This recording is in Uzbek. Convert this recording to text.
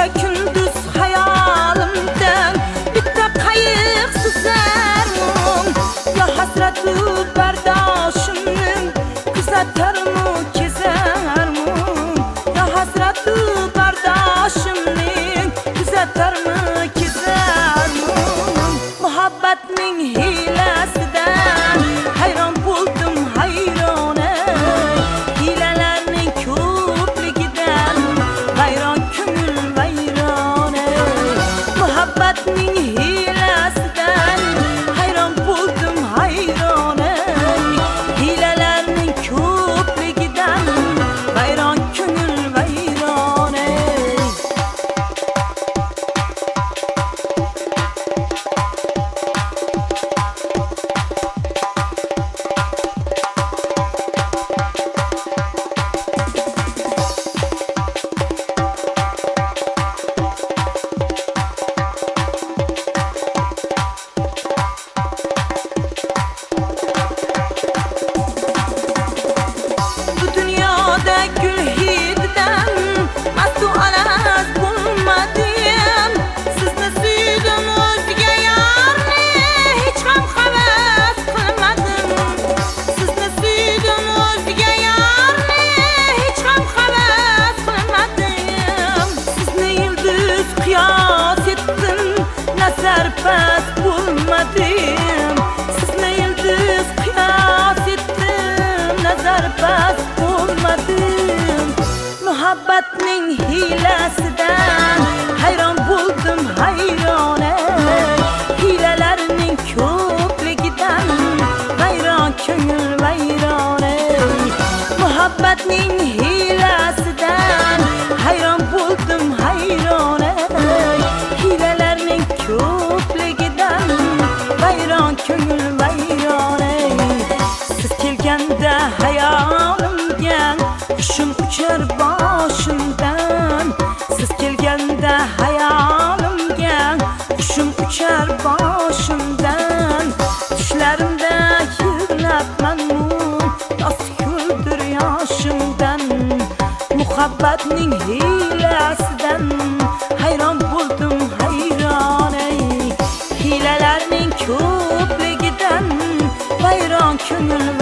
Gece gündüz hayalimden bitta qayık süzermim. Ya hasreti bardashimning kuzatarmu kezarmim. Ya hasreti bardashimning kuzatarmu kezarmim. Muhabbatning hilasidan hayron bo'ldim hayrona. Hilalarning ko'pligidan vayron ko'ngil vayrona. Muhabbatning hilasidan hayron bo'ldim hayrona. Hilalarning ko'pligidan vayron ko'ngil vayrona. Bu dünyada gül hididan mastu alas bulmadım. Sizni suydim o'zga yorni hech ham havas qilmadim. Sizni suydim o'zga yorni hech ham havas qilmadim. Sizni yulduz qiyos etdim, nazar past bo'lmadim. Sizni yulduz qiyos etdim, nazar past bo'lmadim. Muhabbatning hilasidan hayron bo'ldim hayrona. Hilalarning ko'pligidan vayron ko'ngil vayrona. Muhabbatning hilasidan hayron bo'ldim hayrona. Hilalarning ko'pligidan vayron ko'ngil vayrona. Siz kelganda hayolimga qushim uchar boshimdan. Siz kelganda hayolimga qushim uchar boshimdan. Tushlarimda yig'labman yoz kuldir yoshimdan. Muhabbatning hilasidan hayron bo'ldim hayrona. Hilalarning ko'pligidan vayron ko'ngil